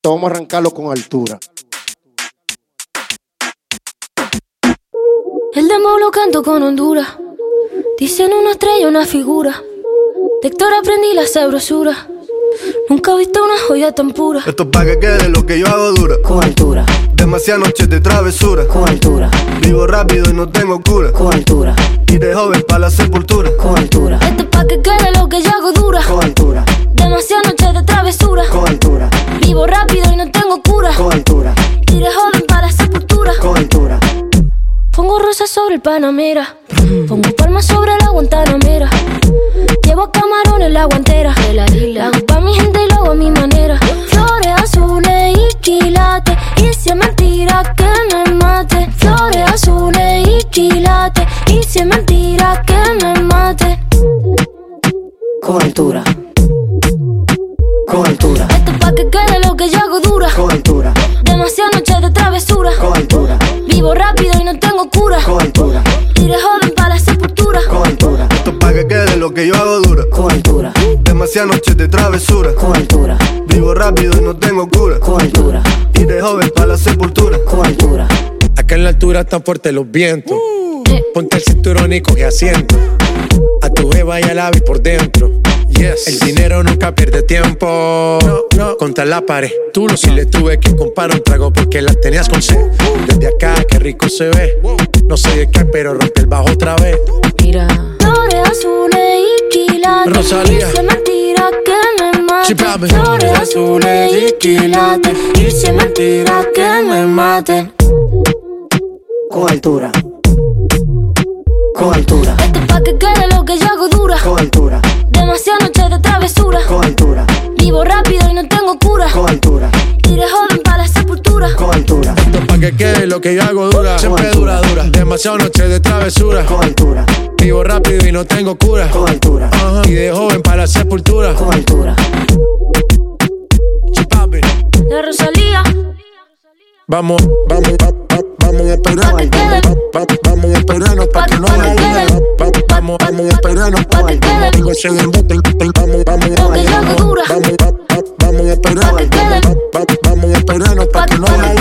Esto vamos a arrancarlo con altura. El demo lo canto con Honduras. Dicen una estrella, una figura. De Héctor aprendí la sabrosura. Nunca he visto una joya tan pura. Esto es pa' que quede lo que yo hago dura. Con altura. Demasiadas noches de travesura. Con altura. Vivo rápido y no tengo cura. Con altura. Y de joven pa' la sepultura. Con altura. Esto es pa' que quede lo que yo hago dura. Con altura. Demasiadas noches de travesura. Con altura. Vivo rápido y no tengo cura. Con altura. Y de joven para la sepultura. Con altura. Pongo rosas sobre el Panamera. Pongo palmas sobre la Guantanamera. Llevo camarones la guantera. La hago pa' mi gente y lo hago a mi manera. Flores azules y quilates. Y si es mentira que me mate. Flores azules y quilates. Y si es mentira que me mate. Con altura. Con altura. Esto es pa' que quede lo que yo hago dura. Con altura. Demasiadas noches de travesura. Con altura. Vivo rápido y no tengo cura. Con altura. Y de joven para la sepultura. Con altura. Esto es pa' que quede lo que yo hago dura. Con altura. Demasiadas noches de travesura. Con altura. Vivo rápido y no tengo cura. Con altura. Y de joven pa' la sepultura. Con altura. Acá en la altura están fuertes los vientos. Ponte el cinturón y coge asiento. A tu jeva y al ave por dentro. Yes. El dinero nunca pierde tiempo. No. Contra la pared. Tú lo sabes. Y le tuve que comprar un trago porque las tenías con sed. Desde acá, qué rico se ve. No sé de qué, pero rompe el bajo otra vez. Mira. Flores azules y quilates. Rosalía. Y si es mentira que me mate. Chipabe. Flores azules y quilates. Y si es mentira que me mate. Con altura. Con altura. Esto es pa' que quede lo que yo hago dura. Con altura. Demasiadas noches de travesura. Con altura. Vivo rápido y no tengo cura. Con altura. Y de joven para la sepultura. Con altura. Esto es pa' que quede lo que yo hago dura. Siempre dura. Demasiadas noches de travesura. Con altura. Vivo rápido y no tengo cura. Con altura. Y de joven para la sepultura. Con altura. Chipabe. La Rosalía. Vamos a esperarnos. Vamos a esperarnos pa' que no vaya. Vamos a esperarnos pa' que quede. Digo, se den bote. Vamos a esperarnos. Vamos a esperarnos pa' que no vaya.